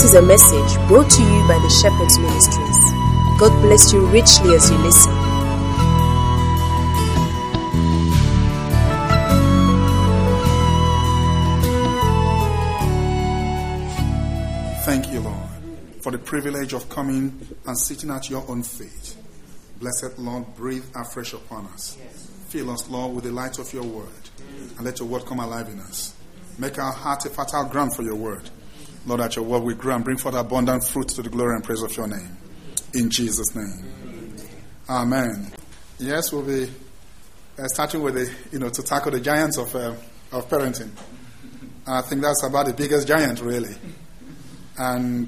This is a message brought to you by the Shepherds Ministries. God bless you richly as you listen. Thank you, Lord, for the privilege of coming and sitting at your own feet. Blessed Lord, breathe afresh upon us. Fill us, Lord, with the light of your word, and let your word come alive in us. Make our heart a fertile ground for your word. Lord, that your word will grow and bring forth abundant fruit to the glory and praise of your name. In Jesus' name. Amen. Yes, we'll be starting with to tackle the giants of parenting. I think that's about the biggest giant, really. And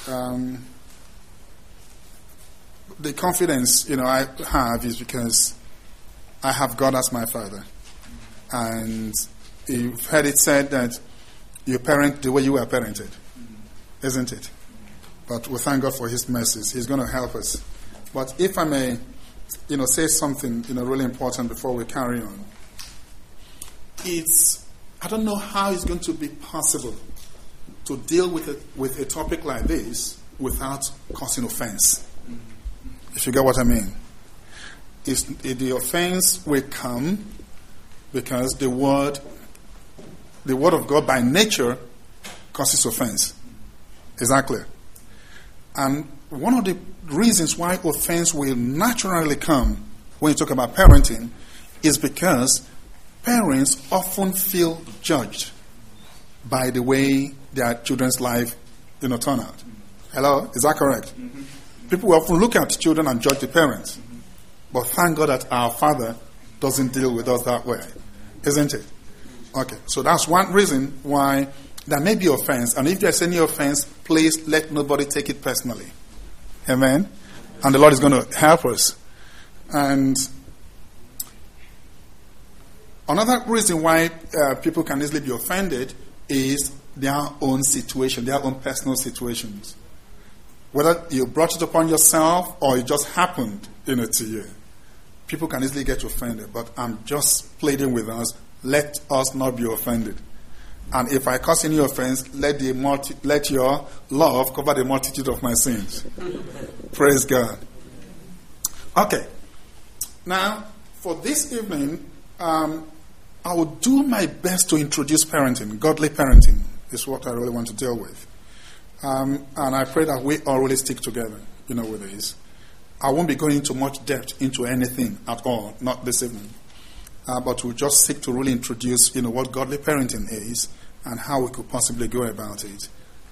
the confidence, I have is because I have God as my Father. And you've heard it said that you parent the way you were parented, isn't it? But we thank God for His mercies. He's going to help us. But if I may, say something, really important before we carry on. I don't know how it's going to be possible to deal with a topic like this without causing offense. If you get what I mean. The offense will come because the word of God by nature causes offense. Is that clear? And one of the reasons why offense will naturally come when you talk about parenting is because parents often feel judged by the way their children's life turn out. Hello? Is that correct? Mm-hmm. People will often look at children and judge the parents. Mm-hmm. But thank God that our Father doesn't deal with us that way. Isn't it? Okay, so that's one reason why there may be offense. And if there's any offense, please let nobody take it personally. Amen? And the Lord is going to help us. And another reason why people can easily be offended is their own situation, their own personal situations. Whether you brought it upon yourself or it just happened to you. People can easily get offended, but I'm just pleading with us, let us not be offended. And if I cause any offense, let your love cover the multitude of my sins. Praise God. Okay. Now, for this evening, I will do my best to introduce parenting. Godly parenting is what I really want to deal with. And I pray that we all really stick together, with this. I won't be going into much depth into anything at all, not this evening. But we'll just seek to really introduce, what godly parenting is and how we could possibly go about it.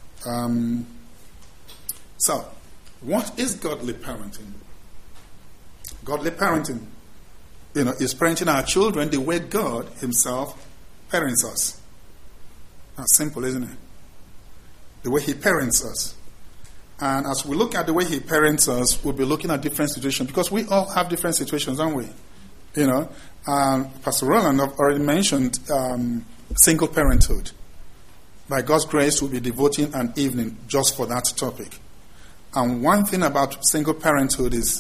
So, what is godly parenting? Godly parenting, is parenting our children the way God Himself parents us. That's simple, isn't it? The way He parents us. And as we look at the way He parents us, we'll be looking at different situations because we all have different situations, don't we? Pastor Roland already mentioned single parenthood. By God's grace, we'll be devoting an evening just for that topic. And one thing about single parenthood is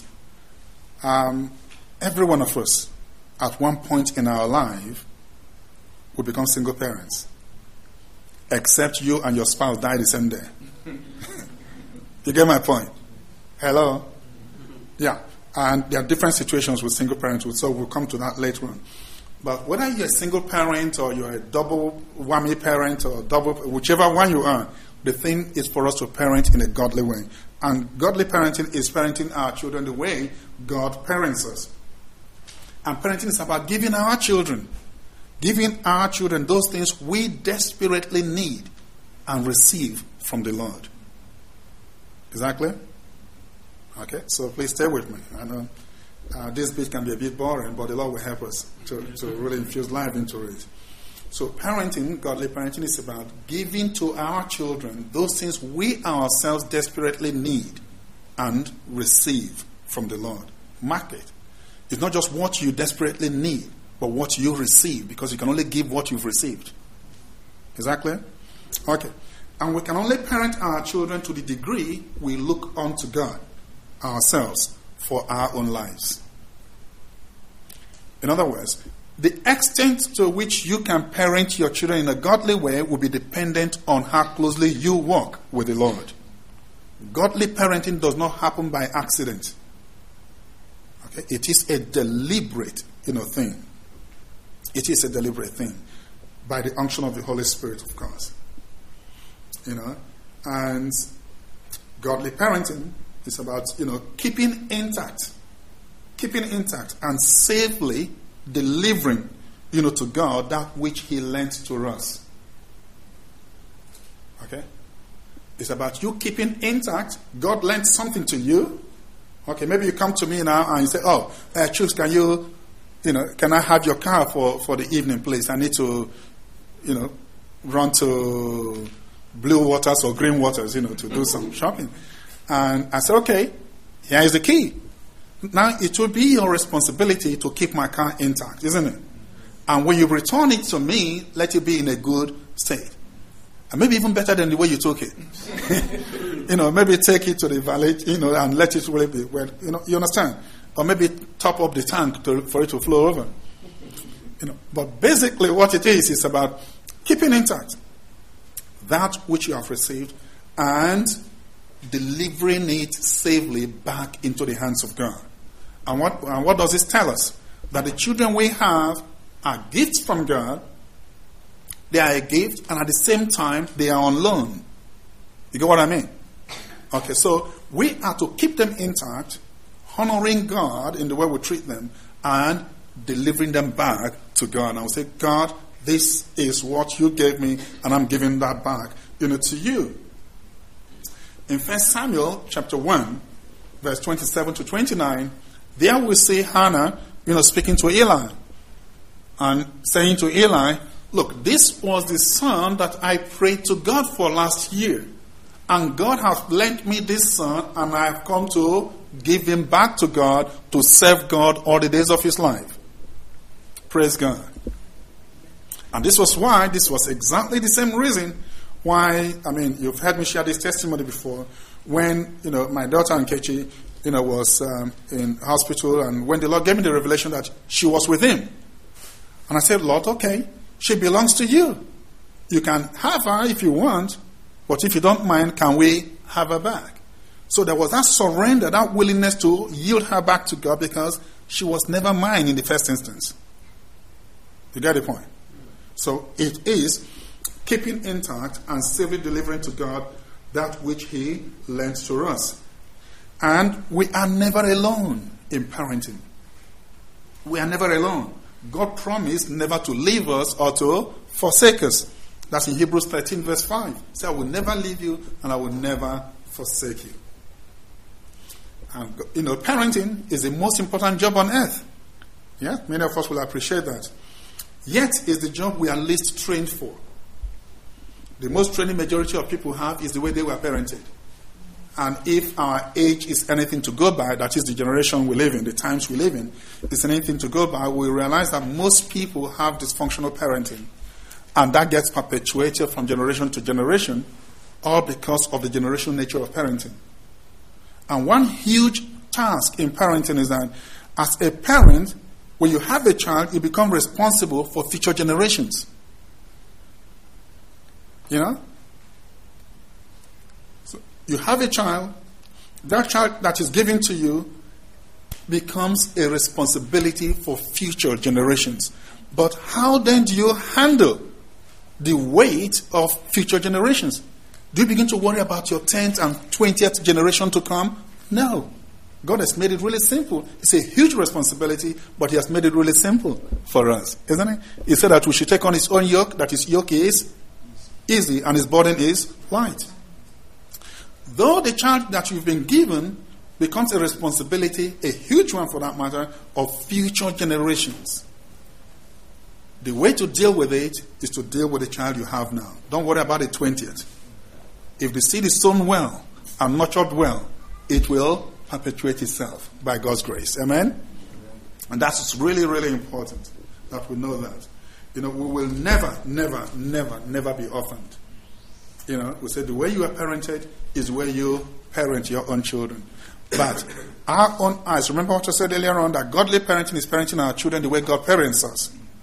every one of us, at one point in our life, will become single parents. Except you and your spouse die the same day. You get my point? Hello? Yeah. And there are different situations with single parenthood, so we'll come to that later on. But whether you're a single parent or you're a double whammy parent or whichever one you are, the thing is for us to parent in a godly way. And godly parenting is parenting our children the way God parents us. And parenting is about giving our children those things we desperately need and receive from the Lord. Is that clear? Okay, so please stay with me. I know this bit can be a bit boring, but the Lord will help us to really infuse life into it. So parenting, godly parenting, is about giving to our children those things we ourselves desperately need and receive from the Lord. Mark it. It's not just what you desperately need, but what you receive, because you can only give what you've received. Is that clear? Okay. And we can only parent our children to the degree we look unto God ourselves for our own lives. In other words, The extent to which you can parent your children in a godly way will be dependent on how closely you walk with the Lord. Godly parenting does not happen by accident. Okay? It is a deliberate, thing. It is a deliberate thing by the unction of the Holy Spirit, of course. And godly parenting is about, keeping intact and safely delivering, to God that which He lent to us. Okay? It's about you keeping intact. God lent something to you. Okay, maybe you come to me now and you say, Chooks, can I have your car for the evening, please? I need to, run to Blue Waters or Green Waters, to do some shopping. And I said, okay, here is the key. Now, it will be your responsibility to keep my car intact, isn't it? And when you return it to me, let it be in a good state. And maybe even better than the way you took it. Maybe take it to the valley, and let it really be well, you understand? Or maybe top up the tank for it to flow over. But basically what it is about keeping intact that which you have received and delivering it safely back into the hands of God. And what does this tell us? That the children we have are gifts from God. They are a gift, and at the same time, they are on loan. You get what I mean? Okay, so we are to keep them intact, honoring God in the way we treat them, and delivering them back to God. And I will say, God, this is what you gave me, and I'm giving that back, to you. In 1 Samuel chapter 1, verse 27 to 29, there we see Hannah, speaking to Eli and saying to Eli, look, this was the son that I prayed to God for last year. And God has lent me this son, and I have come to give him back to God to serve God all the days of his life. Praise God. And this was exactly the same reason why, you've heard me share this testimony before, when, my daughter Nkechi, was in hospital, and when the Lord gave me the revelation that she was with him. And I said, Lord, okay, she belongs to you. You can have her if you want, but if you don't mind, can we have her back? So there was that surrender, that willingness to yield her back to God, because she was never mine in the first instance. You get the point? So it is keeping intact and safely delivering to God that which He lent to us. And we are never alone in parenting. We are never alone. God promised never to leave us or to forsake us. That's in Hebrews 13 verse 5. He said, I will never leave you and I will never forsake you. And, parenting is the most important job on earth. Yeah, many of us will appreciate that. Yet, it's the job we are least trained for. The most training majority of people have is the way they were parented. And if our age is anything to go by, that is the generation we live in, the times we live in, is anything to go by, we realize that most people have dysfunctional parenting. And that gets perpetuated from generation to generation, all because of the generational nature of parenting. And one huge task in parenting is that as a parent, when you have a child, you become responsible for future generations. So you have a child, that child that is given to you becomes a responsibility for future generations. But how then do you handle the weight of future generations? Do you begin to worry about your 10th and 20th generation to come? No. God has made it really simple. It's a huge responsibility, but He has made it really simple for us, isn't it? He said that we should take on His own yoke, that His yoke is easy and His burden is light. Though the child that you've been given becomes a responsibility, a huge one for that matter, of future generations. The way to deal with it is to deal with the child you have now. Don't worry about the 20th. If the seed is sown well and nurtured well, it will perpetuate itself by God's grace. Amen? And that's really, really important that we know that. We will never, never, never, never be orphaned. We say the way you are parented is where you parent your own children. But our own eyes, remember what I said earlier on, that godly parenting is parenting our children the way God parents us.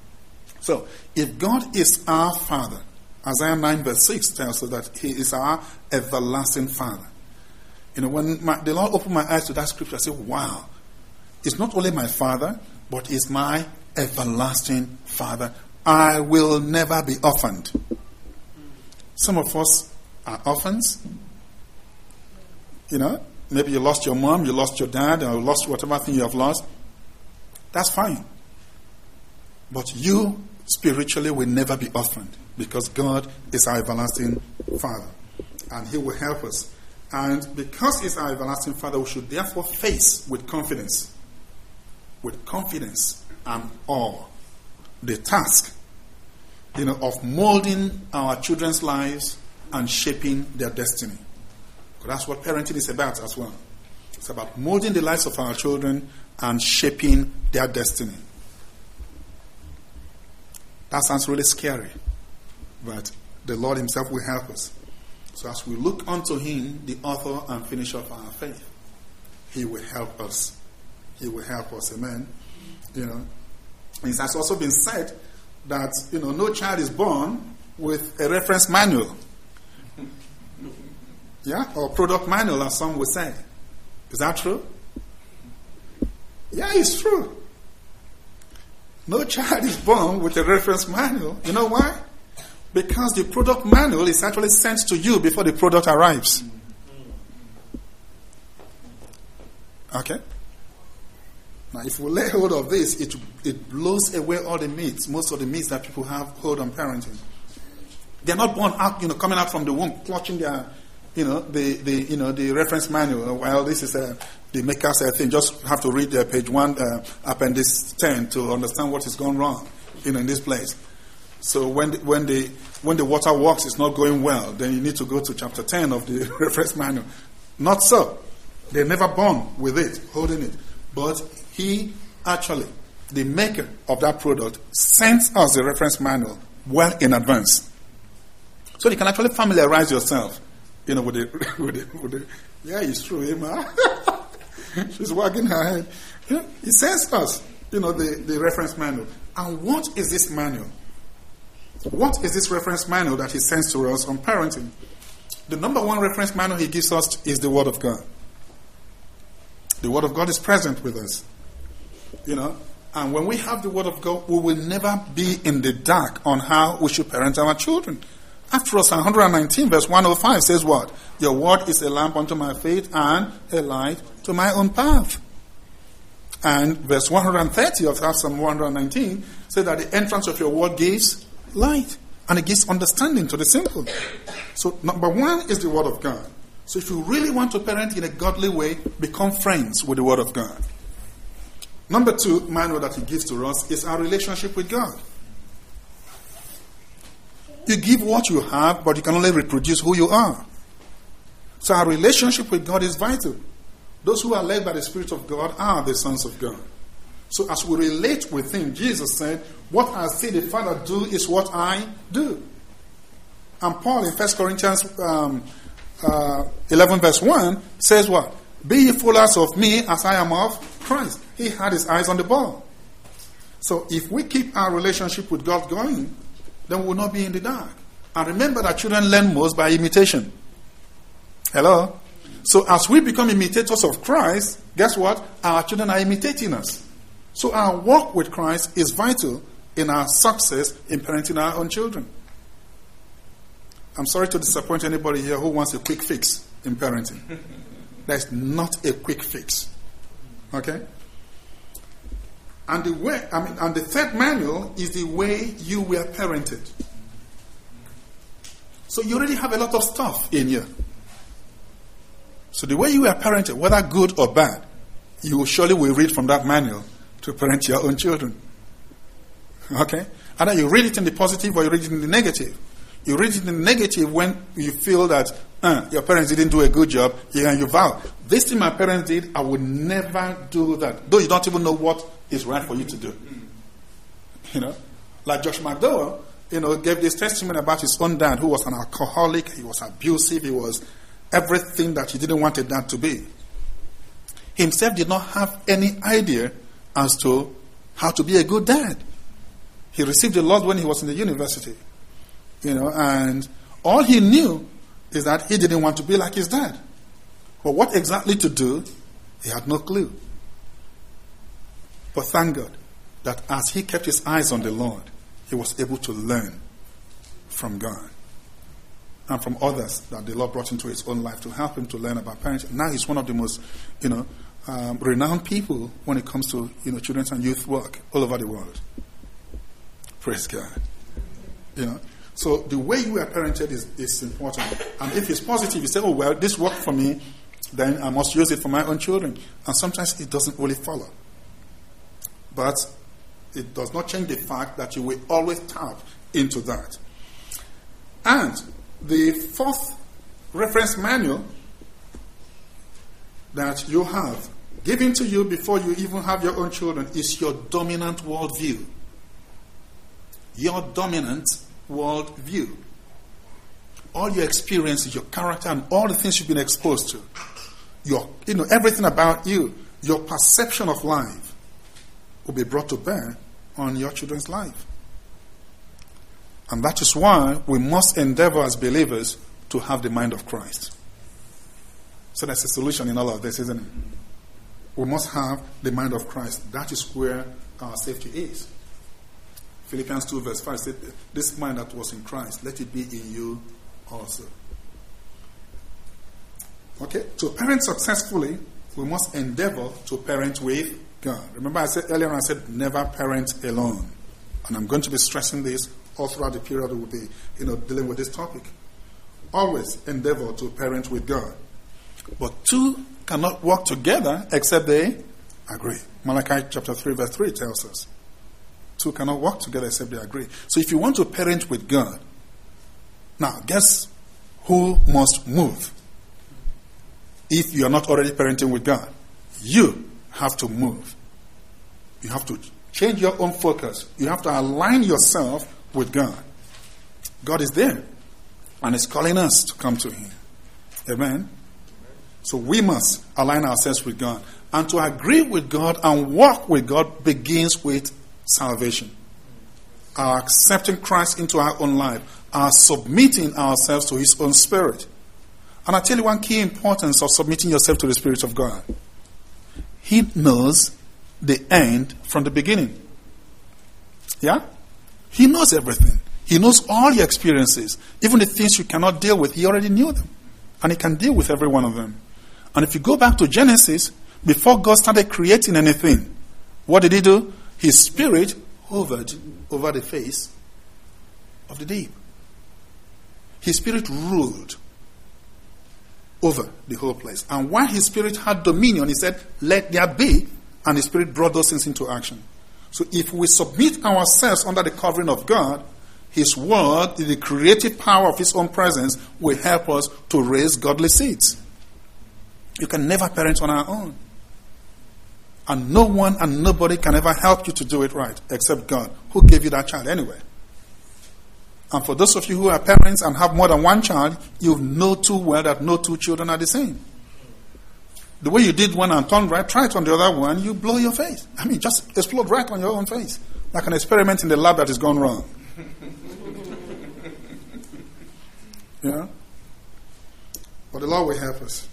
So, if God is our Father, Isaiah 9 verse 6 tells us that He is our everlasting Father. When the Lord opened my eyes to that scripture, I said, wow, it's not only my Father, but it's my everlasting Father. I will never be orphaned. Some of us are orphans. Maybe you lost your mom, you lost your dad, or lost whatever thing you have lost. That's fine. But you spiritually will never be orphaned, because God is our everlasting Father, and He will help us. And because He's our everlasting Father, we should therefore face with confidence and awe, the task, of molding our children's lives and shaping their destiny. Because that's what parenting is about as well. It's about molding the lives of our children and shaping their destiny. That sounds really scary, but the Lord Himself will help us. So as we look unto Him, the author and finisher of our faith, He will help us. He will help us. Amen. It has also been said that no child is born with a reference manual. Yeah, or product manual, as some would say. Is that true? Yeah, it's true. No child is born with a reference manual. You know why? Because the product manual is actually sent to you before the product arrives. Okay? Now, if we lay hold of this, it blows away all the myths, most of the myths that people have hold on parenting. They're not born out, coming out from the womb, clutching their, the reference manual. Well, this is the maker's thing. Just have to read page 1, appendix 10 to understand what is going wrong, in this place. So when the water works is not going well, then you need to go to chapter 10 of the reference manual. Not so. They're never born with it, holding it. But He actually, the maker of that product, sends us the reference manual well in advance. So you can actually familiarize yourself, with the yeah, it's true, Emma. She's wagging her head. He sends us, the reference manual. And what is this manual? What is this reference manual that He sends to us on parenting? The number one reference manual He gives us is the Word of God. The Word of God is present with us. And when we have the Word of God, we will never be in the dark on how we should parent our children. After all, Psalm 119 verse 105 says what? Your Word is a lamp unto my feet and a light to my own path. And verse 130 of Psalm 119 says that the entrance of your Word gives light, and it gives understanding to the simple. So number one is the Word of God. So if you really want to parent in a godly way, become friends with the Word of God. Number two manual that He gives to us is our relationship with God. You give what you have, but you can only reproduce who you are. So our relationship with God is vital. Those who are led by the Spirit of God are the sons of God. So as we relate with Him, Jesus said, what I see the Father do is what I do. And Paul in 1 Corinthians 11 verse 1 says what? Be ye followers of me as I am of Christ. He had his eyes on the ball. So if we keep our relationship with God going, then we will not be in the dark. And remember that children learn most by imitation. Hello? So as we become imitators of Christ, guess what? Our children are imitating us. So our walk with Christ is vital in our success in parenting our own children. I'm sorry to disappoint anybody here who wants a quick fix in parenting. There's not a quick fix. Okay? And the third manual is the way you were parented. So you already have a lot of stuff in here. So the way you were parented, whether good or bad, you surely will read from that manual to parent your own children. Okay? Either you read it in the positive or you read it in the negative. You read it in the negative when you feel that your parents didn't do a good job, and you vow, this thing my parents did, I would never do that. Though you don't even know what is right for you to do. Like Josh McDowell, gave this testimony about his own dad who was an alcoholic, he was abusive, he was everything that he didn't want a dad to be. He himself did not have any idea as to how to be a good dad. He received the Lord when he was in the university. And all he knew is that he didn't want to be like his dad. But what exactly to do, he had no clue. But thank God that as he kept his eyes on the Lord, he was able to learn from God and from others that the Lord brought into his own life to help him to learn about parenting. Now he's one of the most, renowned people when it comes to, children's and youth work all over the world. Praise God. So the way you are parented is important. And if it's positive, you say, oh, well, this worked for me, then I must use it for my own children. And sometimes it doesn't really follow. But it does not change the fact that you will always tap into that. And the fourth reference manual that you have given to you before you even have your own children is your dominant worldview. Your dominant worldview. All your experiences, your character, and all the things you've been exposed to. Everything about you, your perception of life will be brought to bear on your children's life. And that is why we must endeavor as believers to have the mind of Christ. So that's a solution in all of this, isn't it? We must have the mind of Christ. That is where our safety is. Philippians 2 verse 5 said, this mind that was in Christ, let it be in you also. Okay, to parent successfully, we must endeavor to parent with God. Remember I said earlier, I said never parent alone. And I'm going to be stressing this all throughout the period we will be, dealing with this topic. Always endeavor to parent with God. But two cannot work together except they agree. Malachi chapter 3 verse 3 tells us. Two cannot work together except they agree. So if you want to parent with God, now guess who must move? If you are not already parenting with God, you have to move. You have to change your own focus. You have to align yourself with God. God is there and is calling us to come to Him. Amen? So we must align ourselves with God. And to agree with God and walk with God begins with salvation. Our accepting Christ into our own life. Our submitting ourselves to His own Spirit. And I tell you one key importance of submitting yourself to the Spirit of God. He knows the end from the beginning. Yeah? He knows everything. He knows all your experiences. Even the things you cannot deal with, He already knew them. And He can deal with every one of them. And if you go back to Genesis, before God started creating anything, what did He do? His Spirit hovered over the face of the deep. His Spirit ruled over the whole place. And while His Spirit had dominion, He said, let there be, and His Spirit brought those things into action. So if we submit ourselves under the covering of God, His Word, the creative power of His own presence, will help us to raise godly seeds. You can never parent on our own. And no one and nobody can ever help you to do it right, except God, who gave you that child anyway. And for those of you who are parents and have more than one child, you know too well that no two children are the same. The way you did one and turned right, try it on the other one, you blow your face. I mean, just explode right on your own face. Like an experiment in the lab that has gone wrong. Yeah? But the Lord will help us.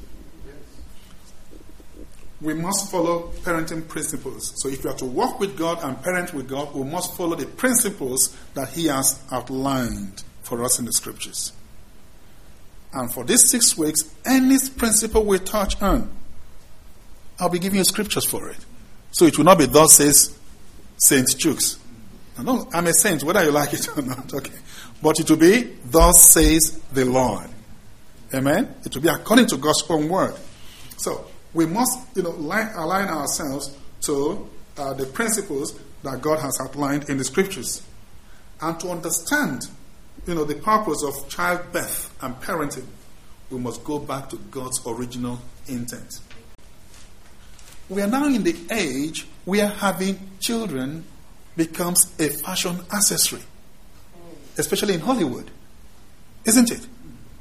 We must follow parenting principles. So if we are to walk with God and parent with God, we must follow the principles that He has outlined for us in the Scriptures. And for these 6 weeks, any principle we touch on, I'll be giving you scriptures for it. So it will not be thus says Saint Chooks. No, I'm a saint, whether you like it or not. Okay. But it will be thus says the Lord. Amen? It will be according to God's own word. So we must, align ourselves to the principles that God has outlined in the Scriptures. And to understand, the purpose of childbirth and parenting, we must go back to God's original intent. We are now in the age where having children becomes a fashion accessory, especially in Hollywood, isn't it?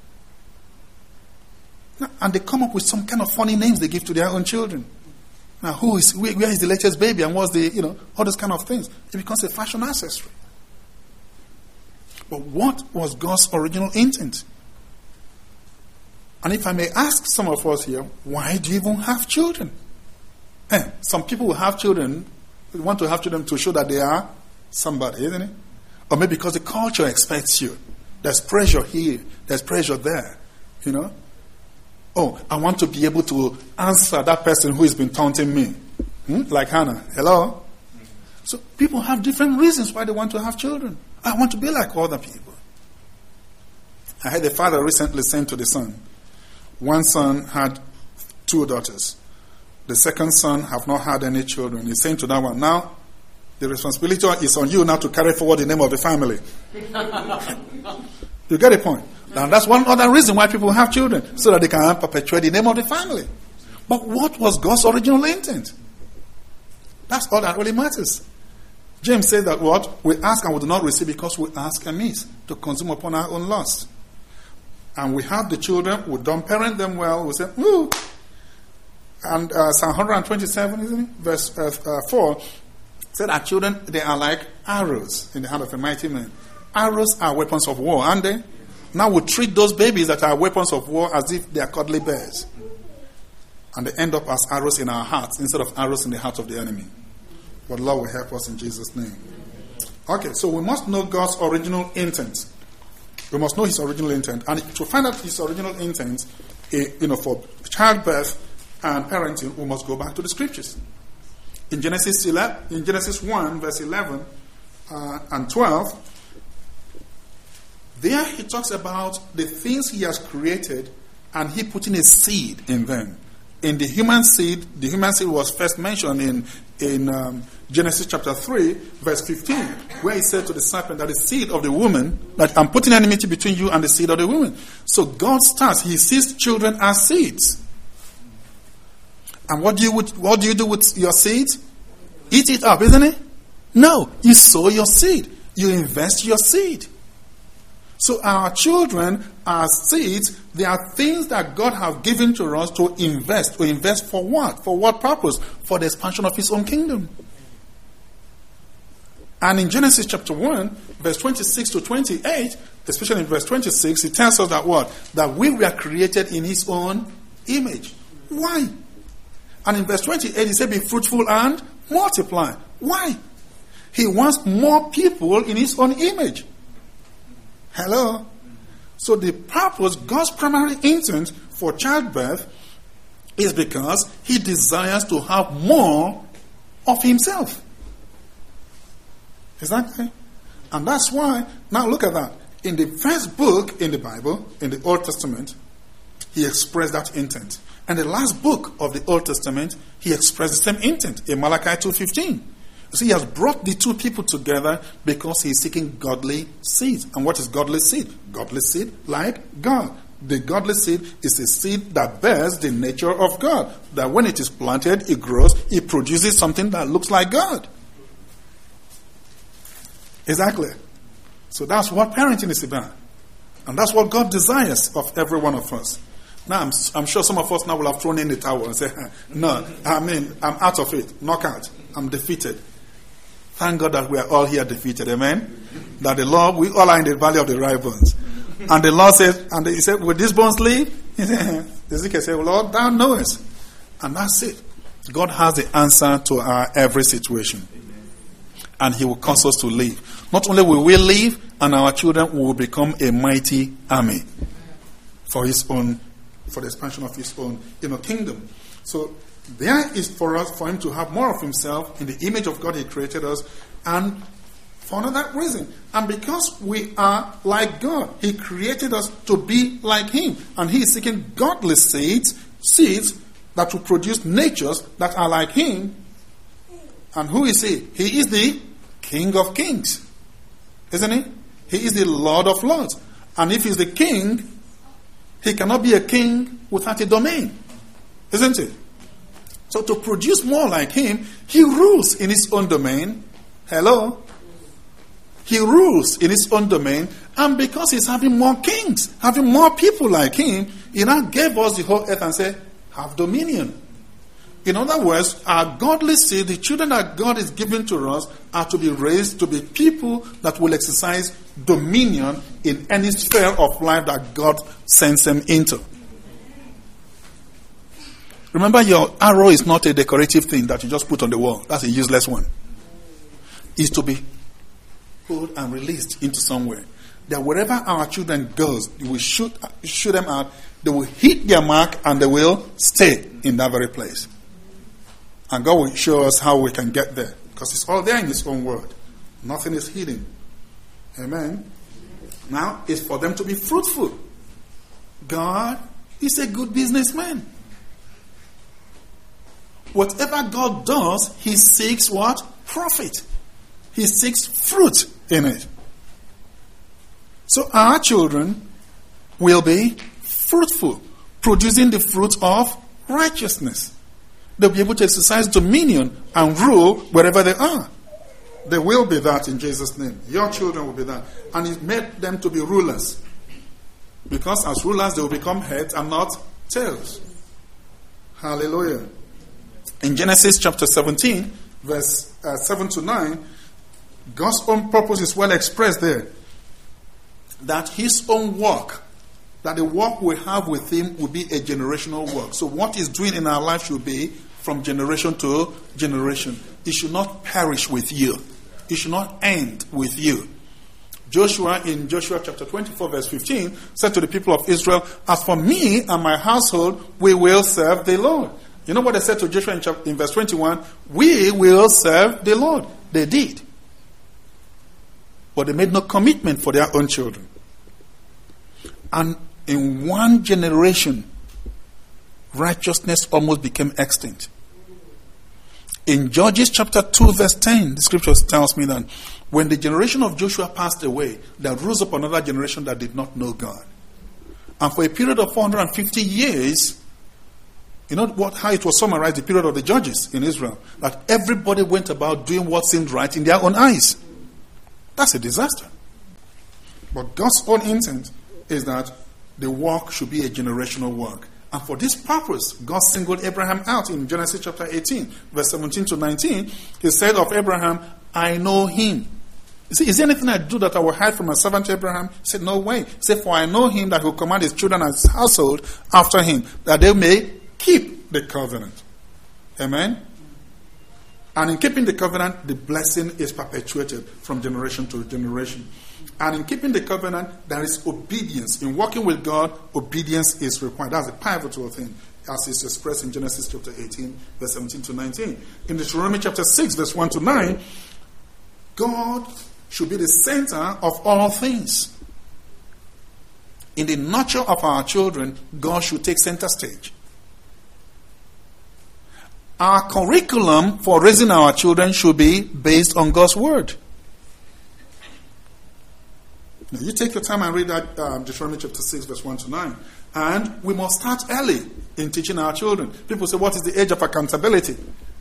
And they come up with some kind of funny names they give to their own children. Now, where is the latest baby and what's the, all those kind of things. It becomes a fashion accessory. But what was God's original intent? And if I may ask some of us here, why do you even have children? Some people will have children, want to have children to show that they are somebody, isn't it? Or maybe because the culture expects you. There's pressure here, there's pressure there, you know. Oh, I want to be able to answer that person who has been taunting me. Like Hannah. Hello? So people have different reasons why they want to have children. I want to be like other people. I had a father recently saying to the son, one son had 2 daughters. The second son have not had any children. He's saying to that one, now the responsibility is on you now to carry forward the name of the family. You get the point? Now that's one other reason why people have children, so that they can perpetuate the name of the family. But what was God's original intent? That's all that really matters. James says that what? We ask and we do not receive because we ask amiss, to consume upon our own lust. And we have the children, we don't parent them well, we say, woo! And Psalm 127, isn't it? Verse 4, said our children, they are like arrows in the hand of a mighty man. Arrows are weapons of war, aren't they? Now we treat those babies that are weapons of war as if they are cuddly bears. And they end up as arrows in our hearts instead of arrows in the heart of the enemy. But Lord will help us in Jesus' name. Okay, so we must know God's original intent. We must know His original intent. And to find out His original intent, for childbirth and parenting, we must go back to the Scriptures. In Genesis 1, verse 11 and 12, there He talks about the things He has created and He putting a seed in them. In the human seed was first mentioned in Genesis chapter 3, verse 15, where He said to the serpent that the seed of the woman, that I'm putting enmity between you and the seed of the woman. So God starts, He sees children as seeds. And what do you do with your seed? Eat it up, isn't it? No, you sow your seed. You invest your seed. So our children are seeds. They are things that God has given to us to invest. To invest for what? For what purpose? For the expansion of His own kingdom. And in Genesis chapter 1, verse 26 to 28, especially in verse 26, it tells us that what? That we were created in His own image. Why? And in verse 28, He said, be fruitful and multiply. Why? He wants more people in His own image. Hello? So the purpose, God's primary intent for childbirth is because He desires to have more of Himself. Is that right? And that's why, now look at that. In the first book in the Bible, in the Old Testament, He expressed that intent. And the last book of the Old Testament, He expressed the same intent in Malachi 2:15. See, He has brought the two people together because He is seeking godly seed. And what is godly seed? Godly seed like God. The godly seed is a seed that bears the nature of God. That when it is planted, it grows, it produces something that looks like God. Exactly. So that's what parenting is about. And that's what God desires of every one of us. Now, I'm sure some of us now will have thrown in the towel and say, no, I'm out of it. Knockout. I'm defeated. Thank God that we are all here defeated. Amen? That the Lord, we all are in the valley of the dry bones. And the Lord said, and He said, will these bones live? Ezekiel said, Lord, thou knowest. And that's it. God has the answer to our every situation. And He will cause us to live. Not only will we live, and our children will become a mighty army for His own, for the expansion of His own, kingdom. So there is for Him to have more of Himself in the image of God He created us, and for another reason. And because we are like God, He created us to be like Him. And He is seeking godly seeds that will produce natures that are like Him. And who is He? He is the King of Kings. Isn't He? He is the Lord of Lords. And if He's the King, He cannot be a king without a domain. Isn't it? So to produce more like Him, He rules in His own domain. Hello? He rules in His own domain. And because He's having more kings, having more people like Him, He now gave us the whole earth and said, have dominion. In other words, our godly seed, the children that God is giving to us, are to be raised to be people that will exercise dominion in any sphere of life that God sends them into. Remember, your arrow is not a decorative thing that you just put on the wall. That's a useless one. It's to be pulled and released into somewhere. That wherever our children goes, we will shoot them out. They will hit their mark and they will stay in that very place. And God will show us how we can get there. Because it's all there in His own word. Nothing is hidden. Amen. Now, it's for them to be fruitful. God is a good businessman. Whatever God does, He seeks what? Profit. He seeks fruit in it. So our children will be fruitful, producing the fruit of righteousness. They'll be able to exercise dominion and rule wherever they are. They will be that in Jesus' name. Your children will be that. And He made them to be rulers. Because as rulers, they will become heads and not tails. Hallelujah. In Genesis chapter 17, verse 7 to 9, God's own purpose is well expressed there. That His own work, that the work we have with Him will be a generational work. So what He's doing in our life should be from generation to generation. It should not perish with you. It should not end with you. Joshua, in Joshua chapter 24, verse 15, said to the people of Israel, "As for me and my household, we will serve the Lord." You know what they said to Joshua in verse 21? "We will serve the Lord." They did. But they made no commitment for their own children. And in one generation, righteousness almost became extinct. In Judges chapter 2 verse 10, the scripture tells me that when the generation of Joshua passed away, there rose up another generation that did not know God. And for a period of 450 years, you know how it was summarized, the period of the judges in Israel, that everybody went about doing what seemed right in their own eyes. That's a disaster. But God's own intent is that the work should be a generational work. And for this purpose, God singled Abraham out in Genesis chapter 18, verse 17 to 19. He said of Abraham, "I know him." You see, is there anything I do that I will hide from my servant Abraham? He said, "No way." He said, "For I know him that will command his children and his household after him, that they may keep the covenant." Amen? And in keeping the covenant, the blessing is perpetuated from generation to generation. And in keeping the covenant, there is obedience. In working with God, obedience is required. That's a pivotal thing, as is expressed in Genesis chapter 18, verse 17 to 19. In Deuteronomy chapter 6, verse 1 to 9, God should be the center of all things. In the nurture of our children, God should take center stage. Our curriculum for raising our children should be based on God's word. Now, you take your time and read that Deuteronomy chapter 6, verse 1 to 9. And we must start early in teaching our children. People say, what is the age of accountability?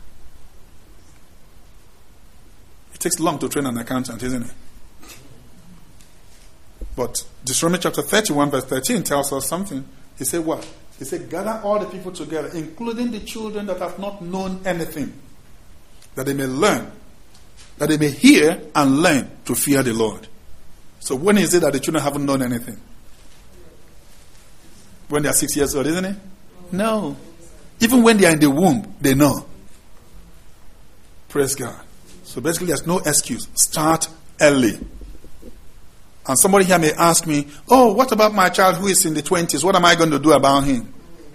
It takes long to train an accountant, isn't it? But Deuteronomy chapter 31, verse 13 tells us something. He said what? He said, "Gather all the people together, including the children that have not known anything, that they may learn, that they may hear and learn to fear the Lord." So when is it that the children haven't known anything? When they are 6 years old, isn't it? No. Even when they are in the womb, they know. Praise God. So basically there's no excuse. Start early. And somebody here may ask me, "Oh, what about my child who is in the 20s? What am I going to do about him?"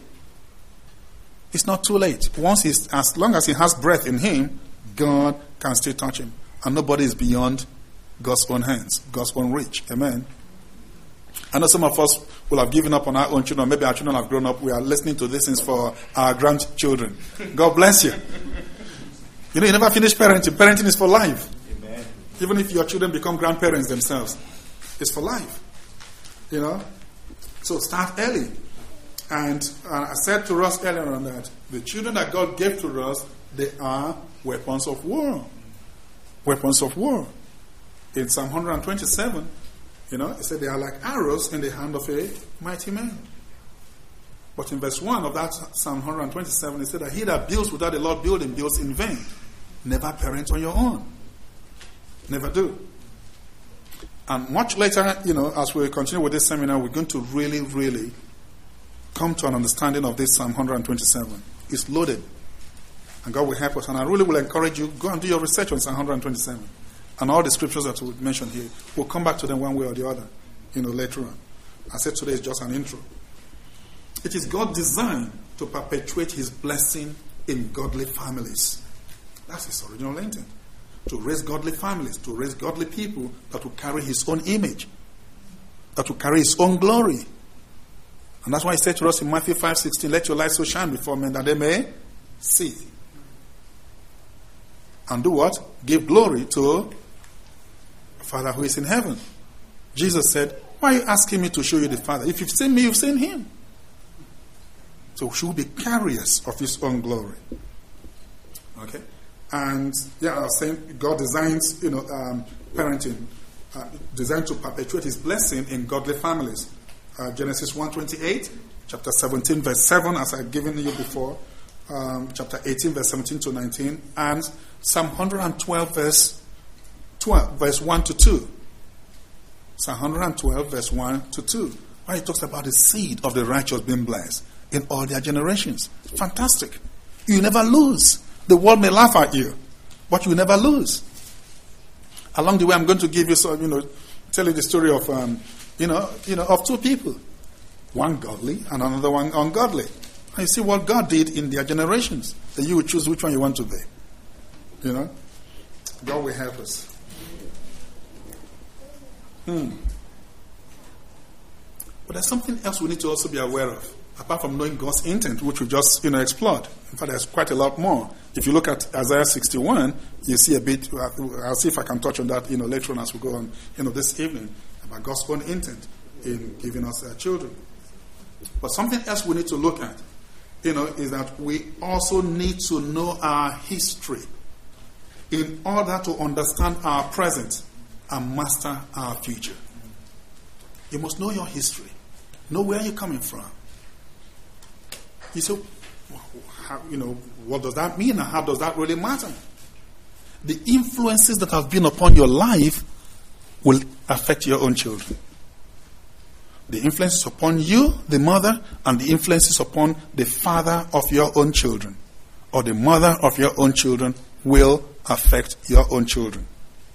It's not too late. As long as he has breath in him, God can still touch him. And nobody is beyond God's own hands, God's own reach. Amen. I know some of us will have given up on our own children. Maybe our children have grown up. We are listening to these things for our grandchildren. God bless you. You know, you never finish parenting. Parenting is for life. Amen. Even if your children become grandparents themselves, it's for life. You know? So start early. And I said to us earlier on that the children that God gave to us, they are weapons of war. Weapons of war. In Psalm 127, you know, it said they are like arrows in the hand of a mighty man. But in verse 1 of that Psalm 127, it said that he that builds without the Lord building builds in vain. Never parent on your own. Never do. And much later, as we continue with this seminar, we're going to really, really come to an understanding of this Psalm 127. It's loaded. And God will help us. And I really will encourage you, go and do your research on Psalm 127. And all the scriptures that we mentioned here, we'll come back to them one way or the other, later on. I said today is just an intro. It is God's design to perpetuate his blessing in godly families. That's his original intent. To raise godly families, to raise godly people that will carry his own image, that will carry his own glory. And that's why he said to us in Matthew 5:16, let your light so shine before men that they may see. And do what? Give glory to Father who is in heaven. Jesus said, why are you asking me to show you the Father? If you've seen me, you've seen him. So we should be carriers of his own glory. Okay? And I was saying God designs, parenting, designed to perpetuate his blessing in godly families. Genesis 1:28, chapter 17, verse 7, as I've given you before, chapter 18, verse 17 to 19, and Psalm 112, verse 1 to 2. Psalm 112, verse 1 to 2, where he talks about the seed of the righteous being blessed in all their generations. Fantastic. You never lose. The world may laugh at you, but you never lose. Along the way, I'm going to give you some, tell you the story of, of two people. One godly and another one ungodly. And you see what God did in their generations. Then you will choose which one you want to be. God will help us. But there's something else we need to also be aware of. Apart from knowing God's intent, which we just, explored. In fact, there's quite a lot more. If you look at Isaiah 61, you see a bit, I'll see if I can touch on that, later on as we go on, this evening, about God's own intent in giving us children. But something else we need to look at, is that we also need to know our history in order to understand our present and master our future. You must know your history. Know where you're coming from. You say, what does that mean and how does that really matter? The influences that have been upon your life will affect your own children. The influences upon you, the mother, and the influences upon the father of your own children, or the mother of your own children, will affect your own children.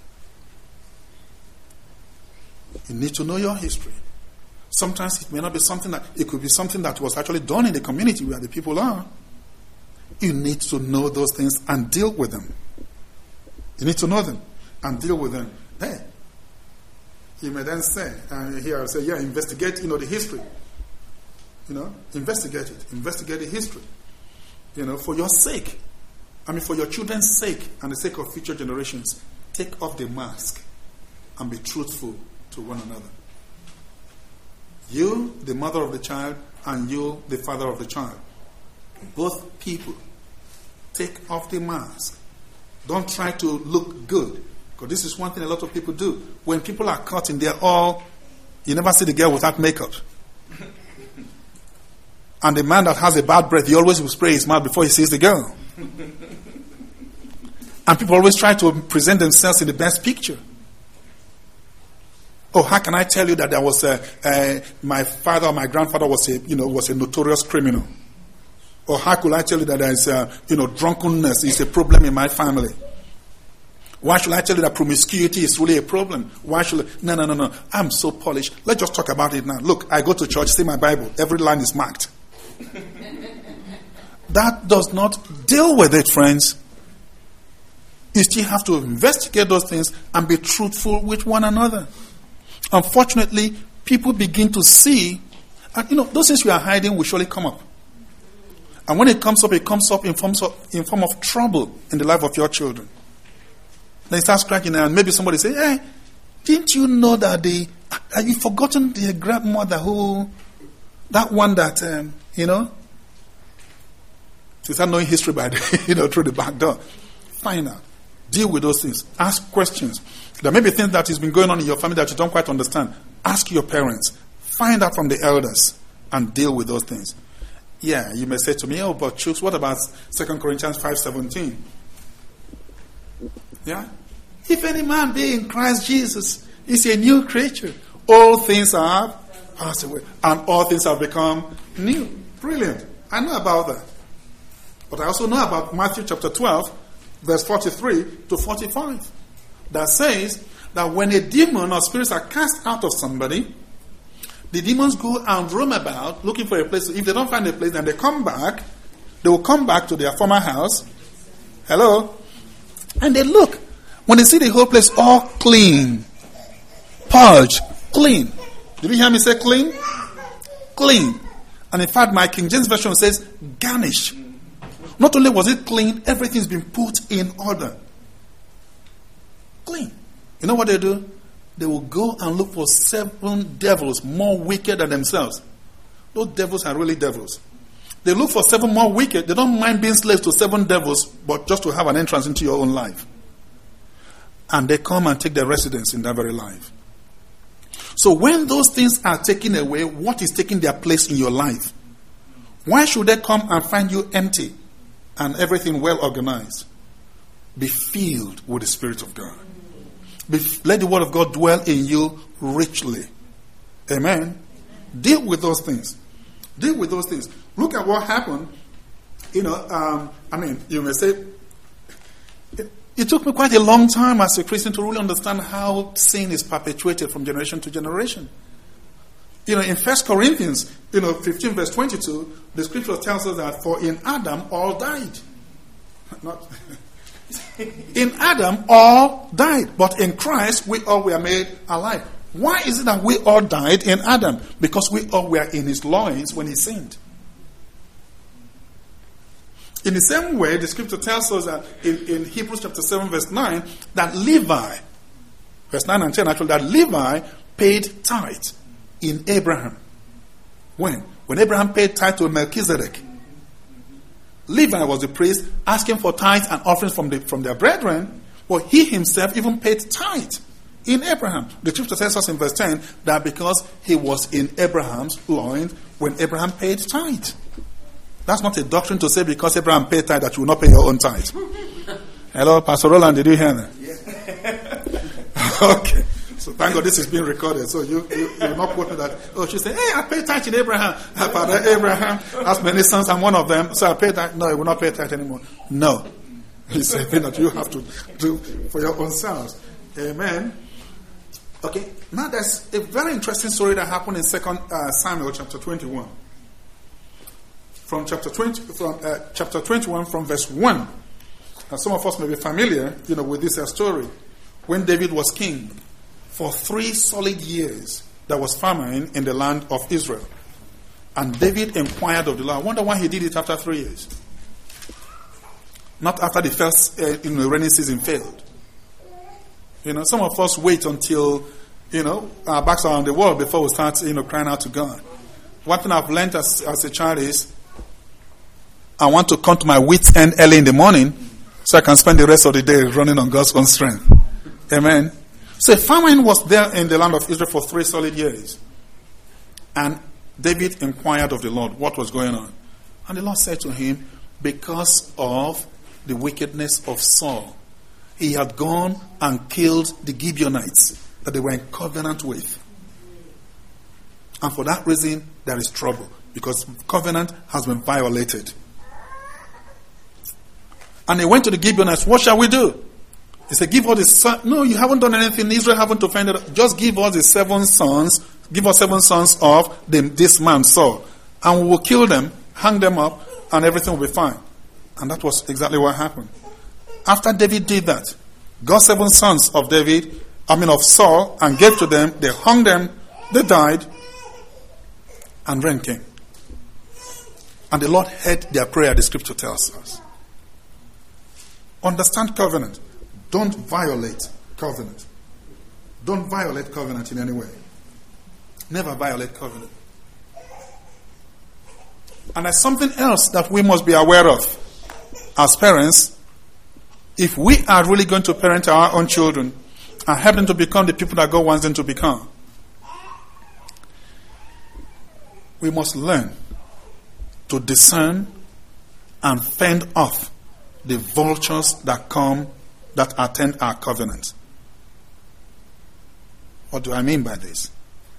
You need to know your history. Sometimes it may not be something it could be something that was actually done in the community where the people are. You need to know those things and deal with them. You need to know them and deal with them. Hey, you may then say, here I say, investigate, the history. Investigate it. Investigate the history. For your sake. For your children's sake and the sake of future generations, take off the mask and be truthful to one another. You, the mother of the child, and you, the father of the child. Both people, take off the mask. Don't try to look good. Because this is one thing a lot of people do. When people are caught in their you never see the girl without makeup. And the man that has a bad breath, he always will spray his mouth before he sees the girl. And people always try to present themselves in the best picture. Oh, how can I tell you that there was my father or my grandfather was a notorious criminal? Or how could I tell you that there is drunkenness is a problem in my family? Why should I tell you that promiscuity is really a problem? Why should No. I'm so polished. Let's just talk about it now. Look, I go to church, see my Bible. Every line is marked. That does not deal with it, friends. You still have to investigate those things and be truthful with one another. Unfortunately, people begin to see, and those things we are hiding will surely come up. And when it comes up in form of trouble in the life of your children. Then you start scratching and maybe somebody say, hey, didn't you know that have you forgotten the grandmother that one that, to start knowing history by through the back door. Find out. Deal with those things. Ask questions. There may be things that has been going on in your family that you don't quite understand. Ask your parents. Find out from the elders and deal with those things. Yeah, you may say to me, oh, but Chooks, what about 2 Corinthians 5:17? Yeah? If any man be in Christ Jesus, he's a new creature. All things are passed away, and all things have become new. Brilliant. I know about that. But I also know about Matthew chapter 12, verse 43 to 45. That says that when a demon or spirits are cast out of somebody, the demons go and roam about looking for a place. If they don't find a place, then they come back. They will come back to their former house. Hello? And they look. When they see the whole place all clean, purged, clean. Did you hear me say clean? Clean. And in fact, my King James Version says garnish. Not only was it clean, everything's been put in order. Clean. You know what they do? They will go and look for 7 devils more wicked than themselves. Those devils are really devils. They look for 7 more wicked. They don't mind being slaves to 7 devils, but just to have an entrance into your own life. And they come and take their residence in that very life. So when those things are taken away, what is taking their place in your life? Why should they come and find you empty and everything well organized? Be filled with the Spirit of God. Let the Word of God dwell in you richly. Amen. Deal with those things. Deal with those things. Look at what happened. You may say, it took me quite a long time as a Christian to really understand how sin is perpetuated from generation to generation. In 1 Corinthians, 15 verse 22, the scripture tells us that for in Adam all died. In Adam all died, but in Christ we all were made alive. Why is it that we all died in Adam? Because we all were in his loins when he sinned. In the same way, the scripture tells us that in Hebrews chapter 7 verse 9, that Levi, verse 9 and 10 actually, that Levi paid tithe in Abraham. When? When Abraham paid tithe to Melchizedek. Levi was the priest asking for tithes and offerings from their brethren, but he himself even paid tithe in Abraham. The scripture tells us in verse 10 that because he was in Abraham's loins when Abraham paid tithe. That's not a doctrine to say because Abraham paid tithe that you will not pay your own tithe. Hello, Pastor Roland, did you hear that? Yeah. Okay. So thank God this is being recorded. So you're not quoting that. Oh, she said, hey, I paid tithe in Abraham. Father Abraham has many sons. I'm one of them. So I paid tithe. No, you will not pay tithe anymore. No. It's a thing that you have to do for your own selves. Amen. Okay. Now there's a very interesting story that happened in 2 Samuel chapter 21. From chapter 21 from verse 1. Now some of us may be familiar, with this story. When David was king, for 3 solid years, there was famine in the land of Israel. And David inquired of the Lord. I wonder why he did it after 3 years. Not after the first rainy season failed. Some of us wait until, our backs are on the wall before we start, crying out to God. One thing I've learned as a child is, I want to come to my wit's end early in the morning so I can spend the rest of the day running on God's own strength. Amen. So famine was there in the land of Israel for 3 solid years. And David inquired of the Lord what was going on. And the Lord said to him, because of the wickedness of Saul, he had gone and killed the Gibeonites that they were in covenant with. And for that reason, there is trouble. Because covenant has been violated. And they went to the Gibeonites, what shall we do? He said, give us the son. No, you haven't done anything. Israel haven't offended. Just give us the 7 sons. Give us 7 sons of this man Saul. And we will kill them, hang them up, and everything will be fine. And that was exactly what happened. After David did that, got 7 sons of Saul, and gave to them. They hung them. They died. And rain came. And the Lord heard their prayer, the scripture tells us. Understand covenant. Don't violate covenant. Don't violate covenant in any way. Never violate covenant. And there's something else that we must be aware of as parents. If we are really going to parent our own children and help them to become the people that God wants them to become, we must learn to discern and fend off the vultures that attend our covenant. What do I mean by this?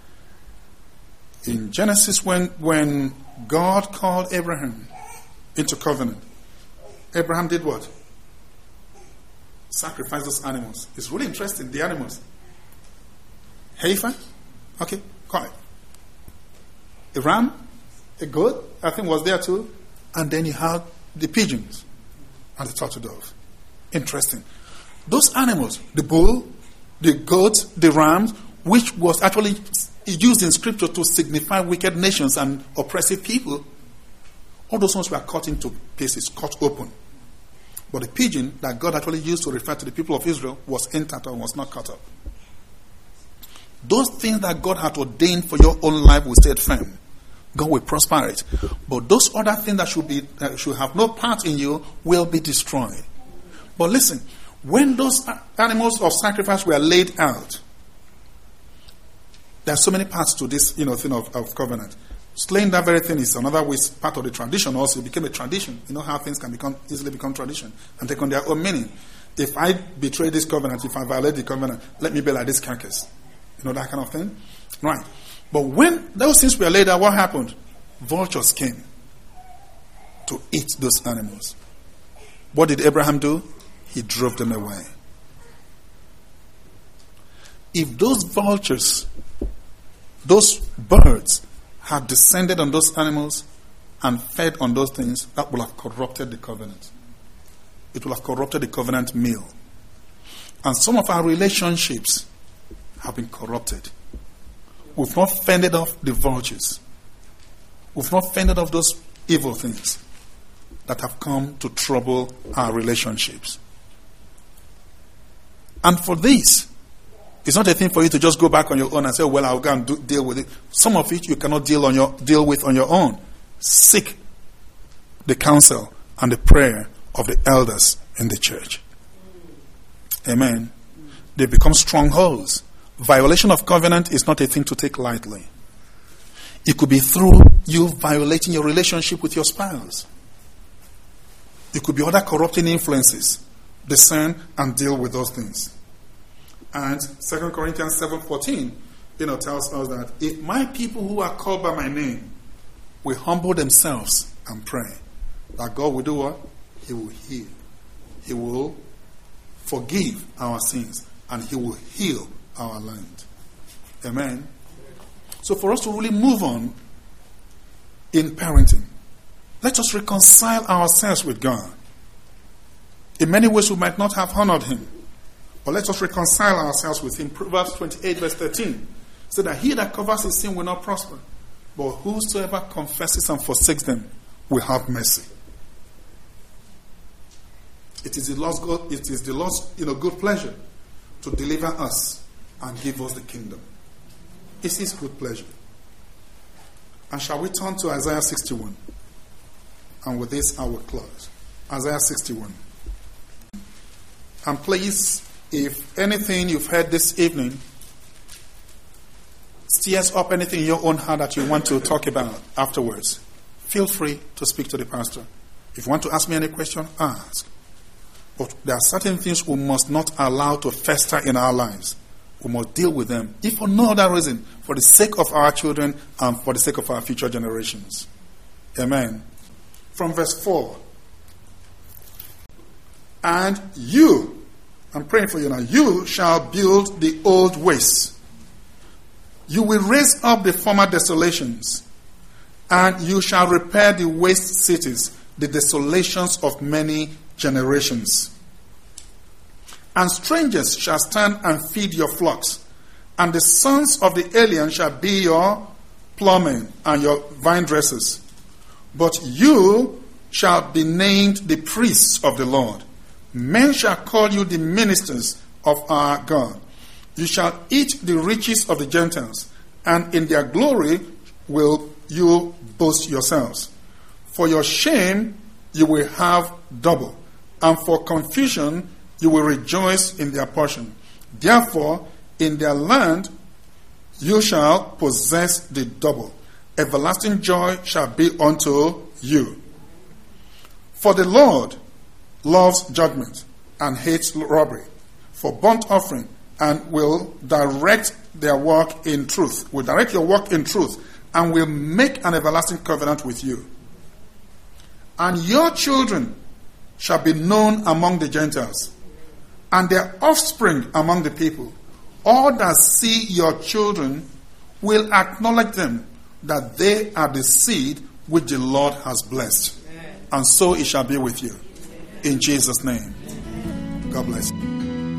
In Genesis, when God called Abraham into covenant, Abraham did what? Sacrifice those animals. It's really interesting, the animals. Heifer? Okay, call it. A ram, a goat, I think was there too. And then you had the pigeons and the turtle dove. Interesting. Those animals, the bull, the goat, the rams, which was actually used in scripture to signify wicked nations and oppressive people, all those ones were cut into pieces, cut open. But the pigeon that God actually used to refer to the people of Israel was intact and was not cut up. Those things that God had ordained for your own life will stay firm. God will prosper it. But those other things that should have no part in you will be destroyed. But listen, when those animals of sacrifice were laid out, there are so many parts to this, thing of covenant. Slaying that very thing is another way, part of the tradition also. It became a tradition. You know how things can easily become tradition and take on their own meaning. If I betray this covenant, if I violate the covenant, let me be like this carcass. That kind of thing. Right. But when those things were laid out, what happened? Vultures came to eat those animals. What did Abraham do? He drove them away. If those vultures, those birds, had descended on those animals and fed on those things, that will have corrupted the covenant. It will have corrupted the covenant meal. And some of our relationships have been corrupted. We've not fended off the vultures. We've not fended off those evil things that have come to trouble our relationships. And for this, it's not a thing for you to just go back on your own and say, well, I'll go and deal with it. Some of it you cannot deal with on your own. Seek the counsel and the prayer of the elders in the church. Amen. They become strongholds. Violation of covenant is not a thing to take lightly. It could be through you violating your relationship with your spouse. It could be other corrupting influences. Discern and deal with those things. And 2 Corinthians 7:14, tells us that if my people who are called by my name will humble themselves and pray, that God will do what? He will heal. He will forgive our sins and He will heal our land. Amen. So for us to really move on in parenting, let us reconcile ourselves with God. In many ways we might not have honored Him, but let us reconcile ourselves with Him. Proverbs 28 verse 13 said that he that covers his sin will not prosper, but whosoever confesses and forsakes them will have mercy. It is the Lord's good pleasure to deliver us and give us the kingdom. It's His good pleasure. And shall we turn to Isaiah 61? And with this I will close. Isaiah 61. And please, if anything you've heard this evening stirs up anything in your own heart that you want to talk about afterwards, feel free to speak to the pastor. If you want to ask me any question, ask. But there are certain things we must not allow to fester in our lives. We must deal with them, if for no other reason, for the sake of our children and for the sake of our future generations. Amen. From verse 4. And you, I'm praying for you now, you shall build the old wastes. You will raise up the former desolations, and you shall repair the waste cities, the desolations of many generations. And strangers shall stand and feed your flocks, and the sons of the alien shall be your plowmen and your vine dressers. But you shall be named the priests of the Lord. Men shall call you the ministers of our God. You shall eat the riches of the Gentiles, and in their glory will you boast yourselves. For your shame you will have double, and for confusion you will rejoice in their portion. Therefore, in their land you shall possess the double, everlasting joy shall be unto you. For the Lord loves judgment and hates robbery, for burnt offering, and will direct their work in truth. Will direct your work in truth, and will make an everlasting covenant with you. And your children shall be known among the Gentiles, and their offspring among the people. All that see your children will acknowledge them, that they are the seed which the Lord has blessed. Amen. And so it shall be with you. In Jesus' name. God bless you.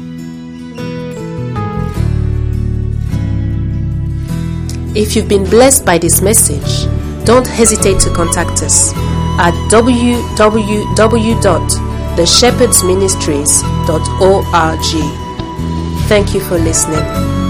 If you've been blessed by this message, don't hesitate to contact us at www.theshepherdsministries.org. Thank you for listening.